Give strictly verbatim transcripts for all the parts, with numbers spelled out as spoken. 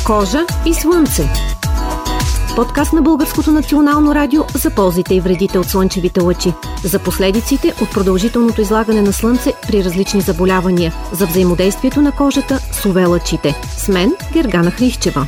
Кожа и слънце. Подкаст на Българското национално радио за ползите и вредите от слънчевите лъчи, за последиците от продължителното излагане на слънце при различни заболявания, за взаимодействието на кожата с ю ви лъчите. С мен Гергана Христчева.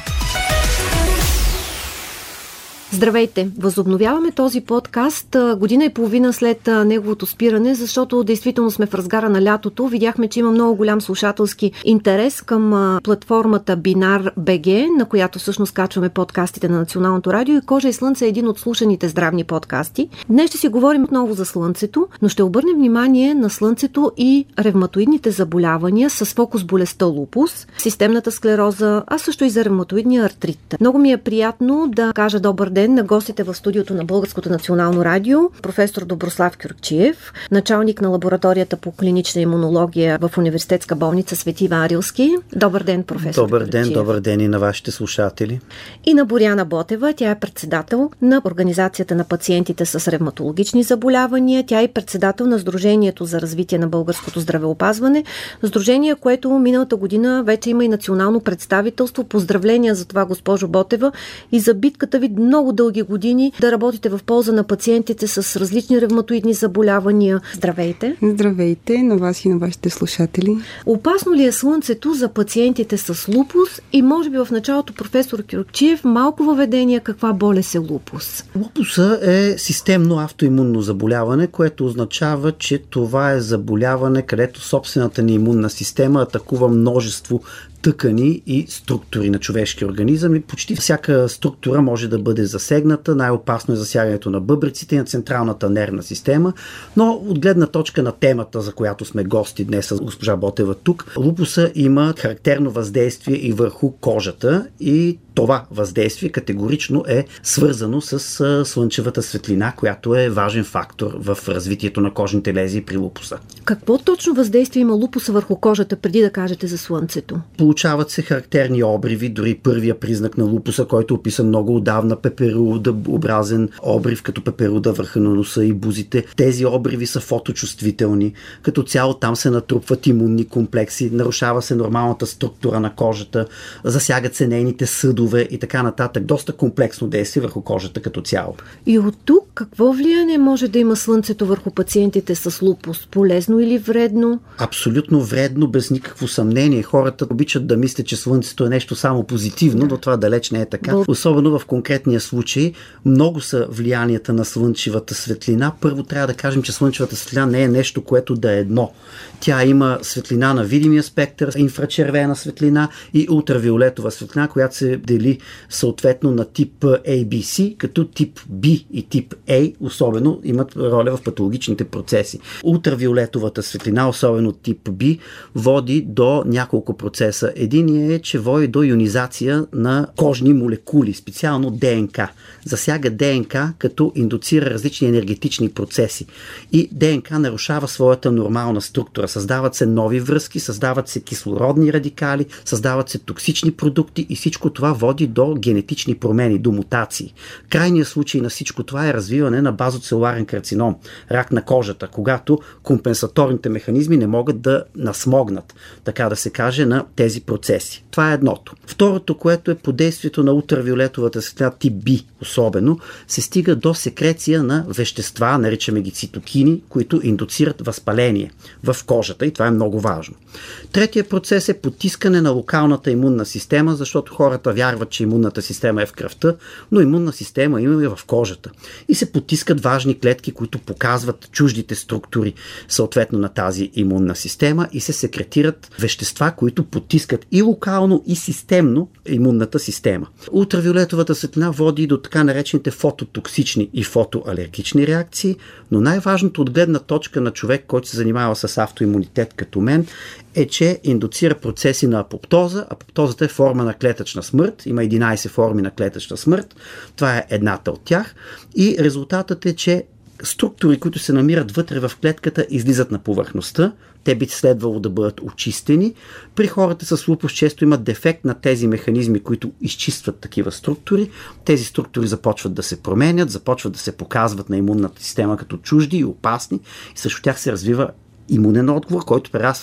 Здравейте! Възобновяваме този подкаст година и половина след неговото спиране, защото действително сме в разгара на лятото. Видяхме, че има много голям слушателски интерес към платформата Бинар БГ, на която всъщност качваме подкастите на Националното радио, и Кожа и слънце е един от слушаните здравни подкасти. Днес ще си говорим отново за слънцето, но ще обърнем внимание на слънцето и ревматоидните заболявания с фокус болестта лупус, системната склероза, а също и за ревматоидния артрит. Много ми е приятно да кажа добър ден на гостите в студиото на Българското национално радио, професор Доброслав Кюркчиев, началник на лабораторията по клинична имунология в Университетска болница Свети Иван Рилски. Добър ден, професор Добър Кюркчиев. ден, добър ден и на вашите слушатели. И на Боряна Ботева, тя е председател на Организацията на пациентите с ревматологични заболявания. Тя е председател на Сдружението за развитие на българското здравеопазване. Сдружение, което миналата година вече има и национално представителство. Поздравления за това, госпожо Ботева, и за битката ви много дълги години да работите в полза на пациентите с различни ревматоидни заболявания. Здравейте! Здравейте на вас и на вашите слушатели. Опасно ли е слънцето за пациентите с лупус? И може би в началото, професор Кюркчиев, малко въведение каква болест е лупус? Лупуса е системно автоимунно заболяване, което означава, че това е заболяване, където собствената ни имунна система атакува множество тъкани и структури на човешкия организъм, и почти всяка структура може да бъде засегната. Най-опасно е засягането на бъбреците и на централната нервна система, но от гледна точка на темата, за която сме гости днес с госпожа Ботева тук, лупуса има характерно въздействие и върху кожата, и това въздействие категорично е свързано с слънчевата светлина, която е важен фактор в развитието на кожните лезии при лупуса. Какво точно въздействие има лупуса върху кожата, преди да кажете за слънцето? Получават се характерни обриви, дори първия признак на лупуса, който е описан много отдавна, пеперудообразен обрив, като пеперуда върха на носа и бузите. Тези обриви са фоточувствителни. Като цяло там се натрупват имунни комплекси, нарушава се нормалната структура на кожата, засягат се нейните съдове и така нататък. Доста комплексно действие върху кожата като цяло. И от тук какво влияние може да има слънцето върху пациентите с лупус? Полезно или вредно? Абсолютно вредно, без никакво съмнение. Хората обичат да мислят, че слънцето е нещо само позитивно, да. Но това далеч не е така. Бъл... Особено в конкретния случай много са влиянията на слънчевата светлина. Първо трябва да кажем, че слънчевата светлина не е нещо, което да е едно. Тя има светлина на видимия спектър, инфрачервена светлина и ултравиолетова светлина, която се дели съответно на тип A B C, като тип B и тип A особено имат роля в патологичните процеси. Ултравиолетовата светлина, особено тип B, води до няколко процеса. Един е, че води до ионизация на кожни молекули, специално ДНК. Засяга ДНК, като индуцира различни енергетични процеси. И ДНК нарушава своята нормална структура. Създават се нови връзки, създават се кислородни радикали, създават се токсични продукти и всичко това води до генетични промени, до мутации. Крайният случай на всичко това е развиване на базоцелуларен карцином, рак на кожата, когато компенсаторните механизми не могат да насмогнат, така да се каже, на тези процеси. Това е едното. Второто, което е под действието на ултравиолетовата светлина тип B особено, се стига до секреция на вещества, наричаме ги цитокини, които индуцират възпаление в кожата, и това е много важно. Третия процес е потискане на локалната имунна система, защото хората вярват, че имунната система е в кръвта, но имунна система има и в кожата. И се потискат важни клетки, които показват чуждите структури съответно на тази имунна система, и се секретират вещества, които потискат и локално, и системно имунната система. Ултравиолетовата светлина води до така наречените фототоксични и фотоалергични реакции, но най-важното от гледна точка на човек, който се занимава с автоимунитет като мен, е, че индуцира процеси на апоптоза. Апоптозата е форма на клетъчна смърт. Има единайсет форми на клетъчна смърт. Това е едната от тях. И резултатът е, че структури, които се намират вътре в клетката, излизат на повърхността. Те би следвало да бъдат очистени. При хората с лупус често имат дефект на тези механизми, които изчистват такива структури. Тези структури започват да се променят, започват да се показват на имунната система като чужди и опасни, и също тях се развива имунен отговор, който прераства в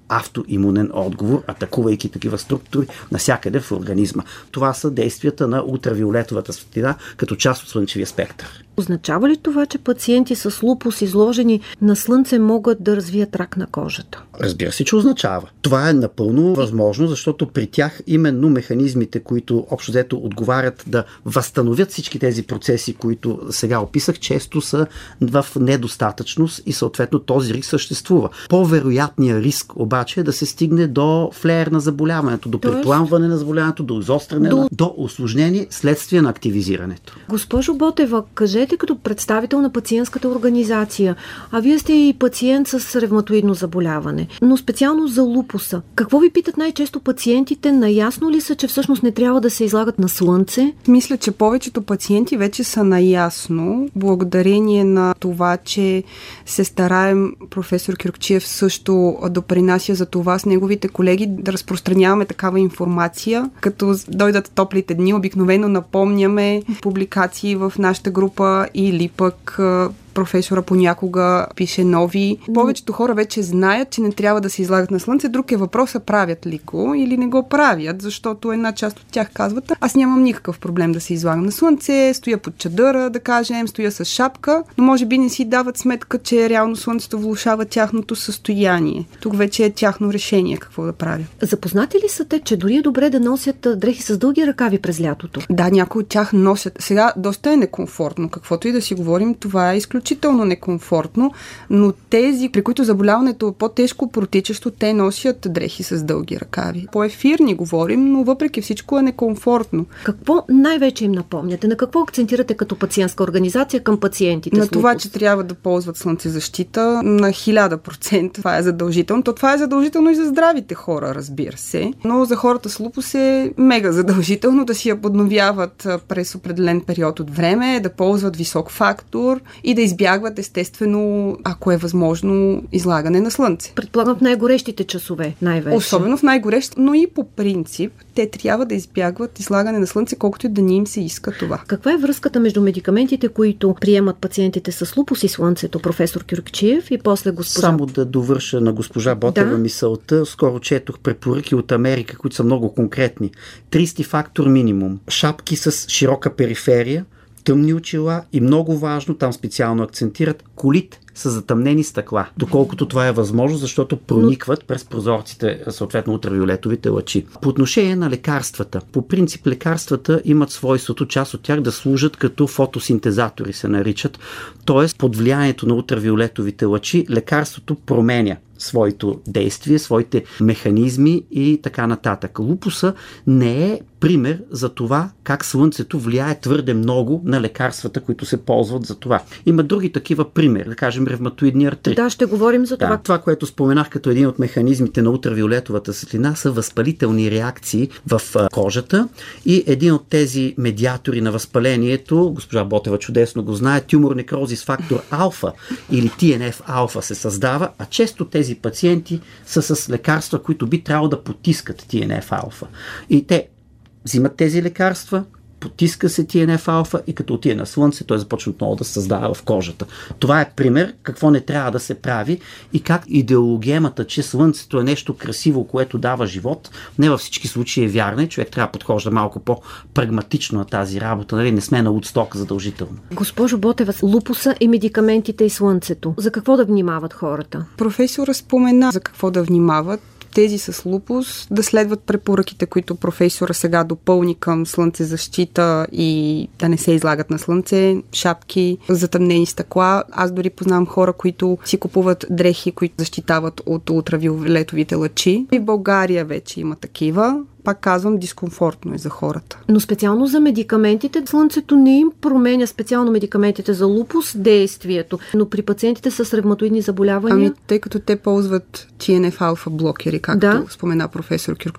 автоимунен отговор, атакувайки такива структури навсякъде в организма. Това са действията на ултравиолетовата светлина като част от слънчевия спектър. Означава ли това, че пациенти с лупус, изложени на слънце, могат да развият рак на кожата? Разбира се, че означава. Това е напълно възможно, защото при тях именно механизмите, които общо взето отговарят да възстановят всички тези процеси, които сега описах, често са в недостатъчност и съответно този риск съществува. По-вероятният риск обаче е да се стигне до флеер на заболяването, до припламване на заболяването, до изостряне, до, до усложнение следствие на активизирането. Госпожо Ботева, кажете като представител на пациентската организация, а вие сте и пациент с ревматоидно заболяване, но специално за лупуса. Какво ви питат най-често пациентите? Наясно ли са, че всъщност не трябва да се излагат на слънце? Мисля, че повечето пациенти вече са наясно, благодарение на това, че се стараем, професор Кюркчиев също допринася за това с неговите колеги да разпространяваме такава информация. Като дойдат топлите дни, обикновено напомняме публикации в нашата група или пък професора понякога пише нови. Повечето хора вече знаят, че не трябва да се излагат на слънце. Друг е въпросът, правят ли го или не го правят, защото една част от тях казват: аз нямам никакъв проблем да се излагам на слънце, стоя под чадъра, да кажем, стоя с шапка, но може би не си дават сметка, че реално слънцето влошава тяхното състояние. Тук вече е тяхно решение какво да правят. Запознати ли са те, че дори е добре да носят дрехи с дълги ръкави през лятото? Да, някои от тях носят. Сега доста е некомфортно, каквото и да си говорим, това е изключително изключително некомфортно, но тези, при които заболяването е по-тежко протичащо, те носят дрехи с дълги ръкави. По ефирни говорим, но въпреки всичко е некомфортно. Какво най-вече им напомняте? На какво акцентирате като пациентска организация към пациентите? На това, че трябва да ползват слънцезащита на хиляда процента. Това е задължително. То това е задължително и за здравите хора, разбира се. Но за хората с лупус е мега задължително да си я подновяват през определен период от време, да ползват висок фактор и да избягват естествено, ако е възможно, излагане на слънце. Предполагам в най-горещите часове най-вече. Особено в най-горещите, но и по принцип те трябва да избягват излагане на слънце, колкото и да не им се иска това. Каква е връзката между медикаментите, които приемат пациентите с лупус и слънцето, професор Кюркчиев, и после госпожа? Само да довърша на госпожа Ботева да. мисълта. Скоро четох препоръки от Америка, които са много конкретни. трийсети фактор минимум. Шапки с широка периферия, тъмни очила и много важно, там специално акцентират, колите са затъмнени стъкла, доколкото това е възможно, защото проникват през прозорците, съответно ултравиолетовите лъчи. По отношение на лекарствата, по принцип лекарствата имат свойството, част от тях да служат като фотосинтезатори се наричат, т.е. под влиянието на ултравиолетовите лъчи лекарството променя своето действие, своите механизми и така нататък. Лупуса не е пример за това как слънцето влияе твърде много на лекарствата, които се ползват за това. Има други такива примери, да кажем ревматоидния артрит. Да, ще говорим за това. Да, това, което споменах като един от механизмите на ултравиолетовата светлина, са възпалителни реакции в кожата и един от тези медиатори на възпалението, госпожа Ботева чудесно го знае, тюмор некрозис фактор алфа или Ти Ен Еф алфа се създава, а често тези пациенти са с лекарства, които би трябвало да потискат Ти Ен Еф алфа. И те взимат тези лекарства, потиска се Ти Ен Еф алфа и като отиде на слънце, той започва отново да се създава в кожата. Това е пример какво не трябва да се прави и как идеологемата, че слънцето е нещо красиво, което дава живот, не във всички случаи е вярна и човек трябва да подхожда малко по-прагматично на тази работа. Нали? Не сме на Удсток задължително. Госпожо Ботева, лупуса и медикаментите и слънцето. За какво да внимават хората? Професора спомена за какво да внимават. Тези с лупус да следват препоръките, които професора сега допълни към слънцезащита и да не се излагат на слънце, шапки, затъмнени стъкла. Аз дори познавам хора, които си купуват дрехи, които защитават от ултравиолетовите лъчи. И в България вече има такива. Пак казвам, дискомфортно е за хората. Но специално за медикаментите, слънцето не им променя специално медикаментите за лупус действието, но при пациентите с ревматоидни заболявания... Ами, тъй като те ползват Ти Ен Еф алфа блокери, както да. спомена професор Кюркчиев,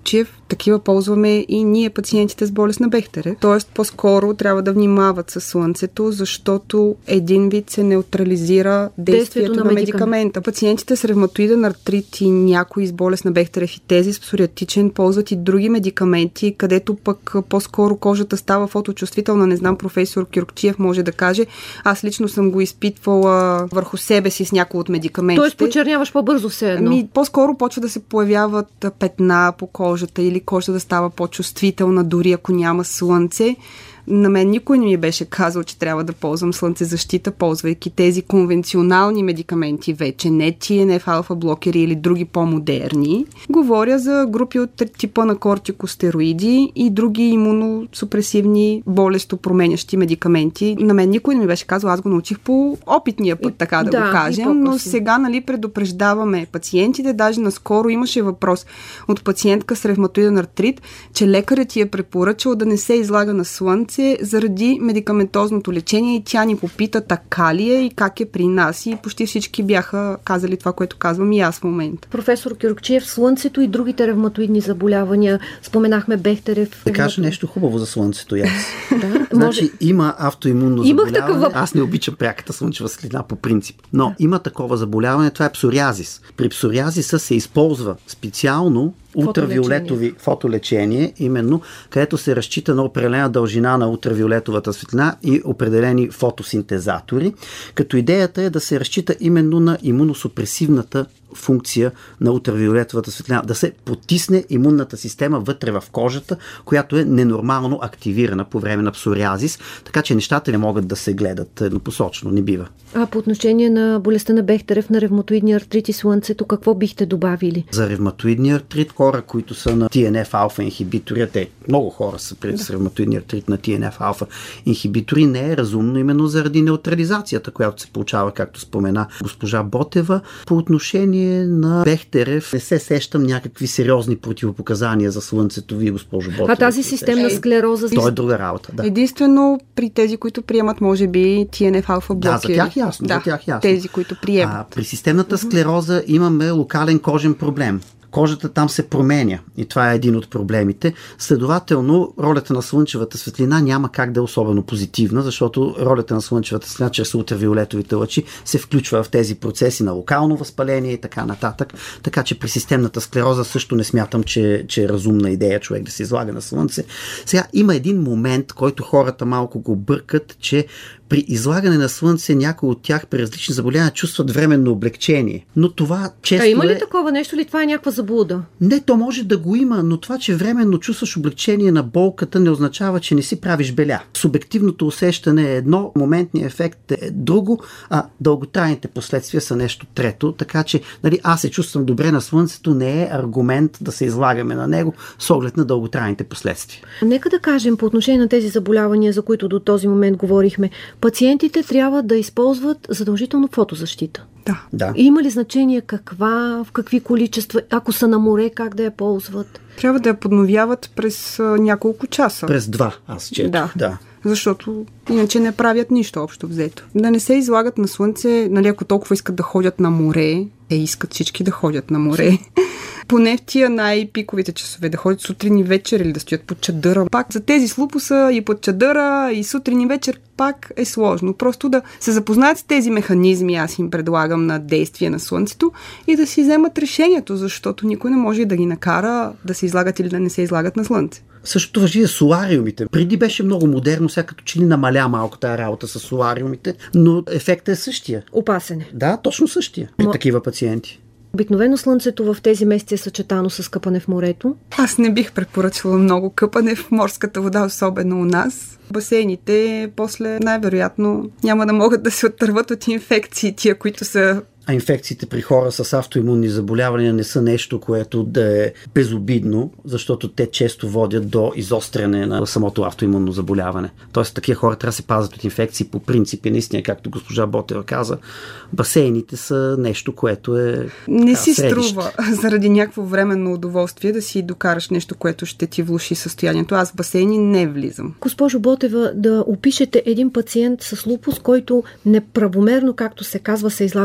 Такива ползваме и ние, пациентите с болест на Бехтерев. Тоест, по-скоро трябва да внимават със слънцето, защото един вид се неутрализира действието, действието на, на медикамента. Пациентите с ревматоиден артрит и някои с болест на Бехтерев и тези с псориатичен ползват и други медикаменти, където пък по-скоро кожата става фоточувствителна. Не знам, професор Кюркчиев може да каже. Аз лично съм го изпитвала върху себе си с някои от медикаментите. Тоест почерняваш по-бързо все едно. Ми, по-скоро почва да се появяват петна по кожата или кожата да става по-чувствителна, дори ако няма слънце. На мен никой не ми беше казал, че трябва да ползвам слънцезащита, ползвайки тези конвенционални медикаменти вече, не Ти Ен Еф алфа блокери или други по-модерни. Говоря за групи от типа на кортикостероиди и други имуносупресивни, болестопроменящи медикаменти. На мен никой не ми беше казал, аз го научих по опитния път, така да, да го кажем, но сега, нали, предупреждаваме пациентите. Даже наскоро имаше въпрос от пациентка с ревматоиден артрит, че лекарят ти е препоръчал да не се излага на слънце заради медикаментозното лечение и тя ни попита така ли е и как е при нас, и почти всички бяха казали това, което казвам и аз в момента. Професор Кюркчиев, слънцето и другите ревматоидни заболявания, споменахме Бехтерев. Да кажа нещо хубаво за слънцето и аз. Да, значи може... има автоимунно заболяване. Такъв... Аз не обичам пряката слънчева светлина по принцип, но има такова заболяване, това е псориазис. При псориазиса се използва специално ултравиолетови фотолечение, именно където се разчита на определена дължина на ултравиолетовата светлина и определени фотосинтезатори, като идеята е да се разчита именно на имуносупресивната функция на ултравиолетовата светлина, да се потисне имунната система вътре в кожата, която е ненормално активирана по време на псориазис, така че нещата не могат да се гледат еднопосочно, не бива. А по отношение на болестта на Бехтерев, на ревматоидния артрит и слънцето, какво бихте добавили? За ревматоидния артрит, хора, които са на Ти Ен Еф алфа инхибитори, те много хора са пред да. ревматоидния артрит на Ти Ен Еф алфа инхибитори, не е разумно именно заради неутрализацията, която се получава, както спомена госпожа Ботева. По отношение на Бехтерев не се сещам някакви сериозни противопоказания за слънцето ви, госпожо Ботева. А тази системна склероза? То е друга работа, да. Единствено при тези, които приемат, може би, Ти Ен Еф алфа блокери. Да, за тях ясно. Да, за тях ясно. Тези, които приемат. А, при системната склероза имаме локален кожен проблем. Кожата там се променя и това е един от проблемите. Следователно, ролята на слънчевата светлина няма как да е особено позитивна, защото ролята на слънчевата светлина чрез ултравиолетовите лъчи се включва в тези процеси на локално възпаление и така нататък. Така че при системната склероза също не смятам, че, че е разумна идея човек да се излага на слънце. Сега има един момент, който хората малко го бъркат, че при излагане на слънце някои от тях при различни заболявания чувстват временно облегчение. Но това често А има ли е... такова нещо или това е някаква заблуда? Не, то може да го има, но това, че временно чувстваш облегчение на болката, не означава, че не си правиш беля. Субективното усещане е едно, моментният ефект е друго, а дълготрайните последствия са нещо трето. Така че, нали, аз се чувствам добре на слънцето, не е аргумент да се излагаме на него с оглед на дълготрайните последствия. Нека да кажем по отношение на тези заболявания, за които до този момент говорихме, пациентите трябва да използват задължително фотозащита. Да. да. Има ли значение каква, в какви количества, ако са на море, как да я ползват? Трябва да я подновяват през а, няколко часа. През два, аз четох. Да. да. Защото иначе не правят нищо общо взето. Да не се излагат на слънце, нали, ако толкова искат да ходят на море, те искат всички да ходят на море. Поне в тия най-пиковите часове, да ходят сутрин и вечер или да стоят под чадъра. Пак за тези с лупуса и под чадъра и сутрин и вечер пак е сложно. Просто да се запознаят с тези механизми, аз им предлагам, на действие на слънцето и да си вземат решението, защото никой не може да ги накара да се излагат или да не се излагат на слънце. Същото важи за солариумите. Преди беше много модерно, сега като че ли намаля малко тази работа с солариумите, но ефектът е същия. Опасен е. Да, точно същия при Ма... такива пациенти. Обикновено слънцето в тези месеци е съчетано с къпане в морето. Аз не бих препоръчала много къпане в морската вода, особено у нас. Басейните после най-вероятно няма да могат да се оттърват от инфекции, тия, които са... А инфекциите при хора с автоимунни заболявания не са нещо, което да е безобидно, защото те често водят до изостряне на самото автоимунно заболяване. Тоест, такива хора трябва да се пазят от инфекции по принцип. И наистина, както госпожа Ботева каза, басейните са нещо, което е... Не така, си средище. струва заради някакво временно удоволствие да си докараш нещо, което ще ти влоши състоянието. Аз в басейни не влизам. Госпожо Ботева, да опишете един пациент с лупус, който неправомерно, както се казва, се излагал на слънце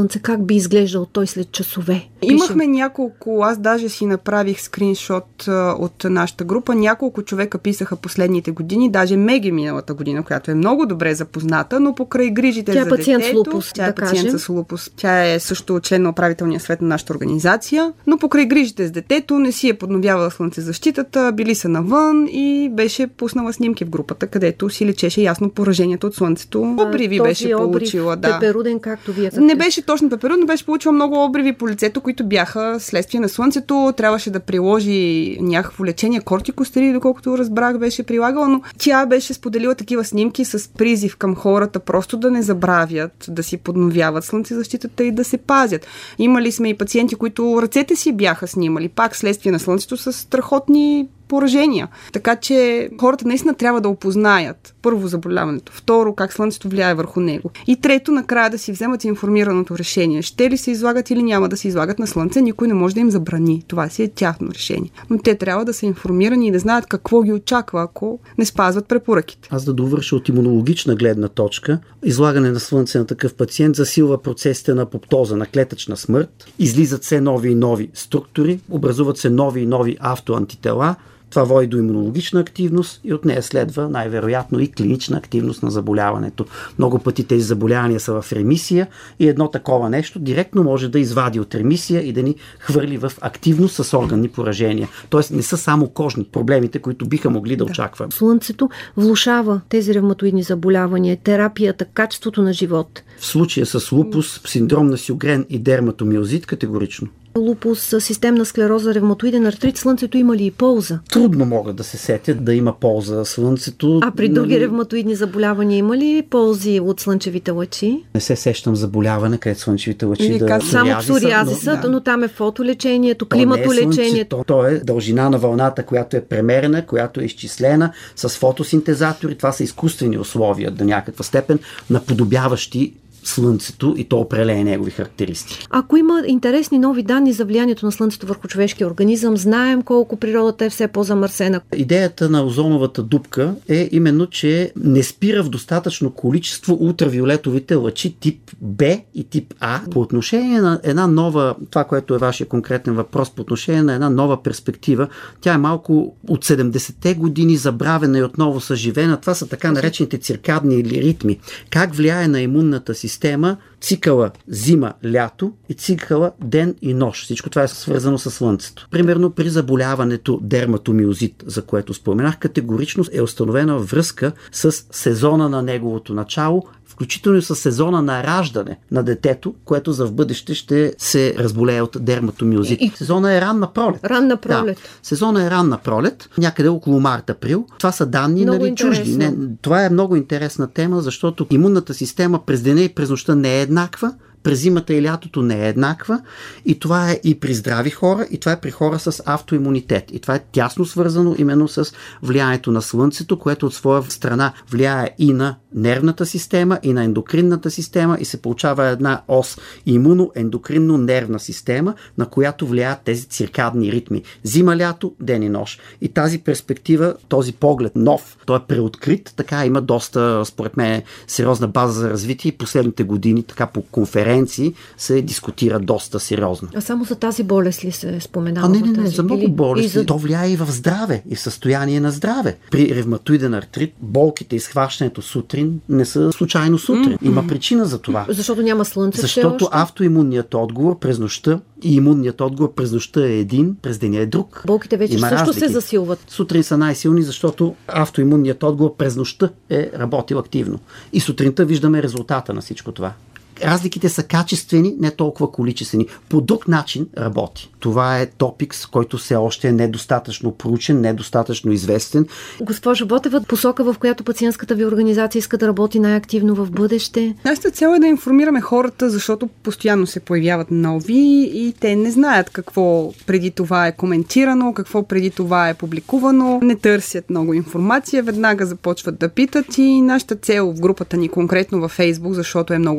слънце, как би изглеждал той след часове? Имахме няколко, аз даже си направих скриншот а, от нашата група, няколко човека писаха последните години, даже Меги миналата година, която е много добре запозната, но покрай грижите тя за е пациент детето, с лупус, тя е да пациент кажем. с лупус, тя е също член на управителния съвет на нашата организация, но покрай грижите с детето не си е подновявала слънцезащитата, били са навън и беше пуснала снимки в групата, където си лечеше ясно поражението от слънцето. Обриви този беше получила, обрив, да. пеперуден, както вие. Не беше точно пеперуден, но беше получила много обриви по лицето, които бяха следствие на слънцето. Трябваше да приложи някакво лечение, кортикостероиди, доколкото разбрах, беше прилагала, но тя беше споделила такива снимки с призив към хората просто да не забравят да си подновяват слънцезащитата и да се пазят. Имали сме и пациенти, които ръцете си бяха снимали, пак следствие на слънцето, с страхотни поражения. Така че хората наистина трябва да опознаят първо заболяването, второ как слънцето влияе върху него и трето накрая да си вземат информираното решение. Ще ли се излагат или няма да се излагат на слънце, никой не може да им забрани. Това си е тяхно решение. Но те трябва да са информирани и да знаят какво ги очаква, ако не спазват препоръките. Аз да довърша от имунологична гледна точка, излагане на слънце на такъв пациент засилва процесите на апоптоза, на клетъчна смърт, излизат се нови и нови структури, образуват се нови и нови автоантитела. Това води до имунологична активност и от нея следва най-вероятно и клинична активност на заболяването. Много пъти тези заболявания са в ремисия и едно такова нещо директно може да извади от ремисия и да ни хвърли в активност с органни поражения. Тоест не са само кожни проблемите, които биха могли да, да. очакваме. Слънцето влошава тези ревматоидни заболявания, терапията, качеството на живот. В случая с лупус, синдром на Сьогрен и дерматомиозит категорично. Лупус, системна склероза, ревматоиден артрит, слънцето има ли и полза? Трудно могат да се сетят да има полза слънцето. А при други ревматоидни заболявания има ли ползи от слънчевите лъчи? Не се сещам заболяване, където слънчевите лъчи не, да... Само псориазиса, но, да. но там е фотолечението, климатолечението. То, то е дължина на вълната, която е премерена, която е изчислена с фотосинтезатори. Това са изкуствени условия до някаква степен, наподобяващи Слънцето и то определя негови характеристики. Ако има интересни нови данни за влиянието на Слънцето върху човешкия организъм, знаем колко природата е все по-замърсена. Идеята на озоновата дупка е именно, че не спира в достатъчно количество ултравиолетовите лъчи тип Б и тип А. По отношение на една нова, това, което е вашия конкретен въпрос, по отношение на една нова перспектива, тя е малко от седемдесетте години забравена и отново съживена. Това са така наречените циркадни ритми. Как влияе на имунната система система, цикъла зима-лято и цикъла ден и нощ. Всичко това е свързано с Слънцето. Примерно при заболяването дерматомиозит, за което споменах, категорично е установена връзка с сезона на неговото начало, включително и с сезона на раждане на детето, което за в бъдеще ще се разболее от дерматомиозит. И... Сезона е ранна пролет. Ранна пролет. Да. Сезона е ранна пролет, някъде около март-април. Това са данни, нали, чужди. Не, това е много интересна тема, защото имунната система през деня и през нощта не е еднаква, през зимата и лятото не е еднаква и това е и при здрави хора, и това е при хора с автоимунитет. И това е тясно свързано именно с влиянието на Слънцето, което от своя страна влияе и на нервната система, и на ендокринната система и се получава една ос имуно-ендокринно-нервна система, на която влияят тези циркадни ритми. Зима-лято, ден и нощ. И тази перспектива, този поглед нов, той е преоткрит, така има доста, според мен, сериозна база за развитие и последните години, така по конференции се дискутира доста сериозно. А само за тази болест ли се споменава? А не, не, не, за много или... болести. За... То влияе и в здраве, и в състояние на здраве. При ревматоиден артрит, болките и схващането сутрин не са случайно сутрин. Mm-hmm. Има причина за това. Защото няма слънце. Защото автоимунният отговор през нощта и имунният отговор през нощта е един, през деня е друг. Болките вече Има също разлики. се засилват. Сутрин са най-силни, защото автоимунният отговор през нощта е работил активно. И сутринта виждаме резултата на всичко това. Разликите са качествени, не толкова количествени. По друг начин работи. Това е топикс, който все още е недостатъчно проучен, недостатъчно известен. Госпожо Ботева, посока, в която пациентската ви организация иска да работи най-активно в бъдеще? Нашата цел е да информираме хората, защото постоянно се появяват нови и те не знаят какво преди това е коментирано, какво преди това е публикувано, не търсят много информация, веднага започват да питат и нашата цел в групата ни конкретно във Фейсбук, защото е много активна,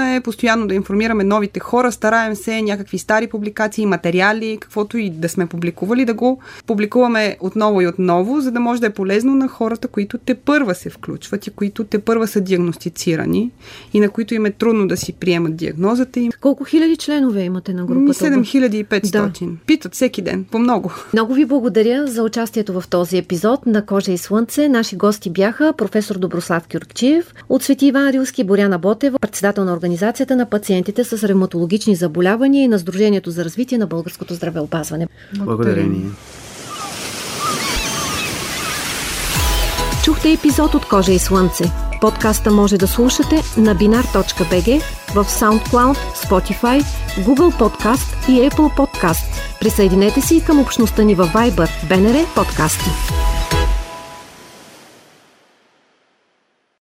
Начина е постоянно да информираме новите хора, стараем се някакви стари публикации, материали, каквото и да сме публикували, да го публикуваме отново и отново, за да може да е полезно на хората, които те първа се включват и които те първа са диагностицирани и на които им е трудно да си приемат диагнозата им. Колко хиляди членове имате на групата? седем хиляди и петстотин. Да. Питат всеки ден, по много. Много ви благодаря за участието в този епизод на Кожа и слънце. Наши гости бяха професор Доброслав Кюркчиев от Свети Иван Рилски, Боряна Ботева, председател на Организацията на пациентите с ревматологични заболявания и на Сдружението за развитие на българското здравеопазване. Благодарение. Чухте епизод от Кожа и слънце. Подкаста може да слушате на binar точка би джи, в SoundCloud, Spotify, Google Podcast и Apple Podcast. Присъединете се и към общността ни във Viber, БНР подкасти.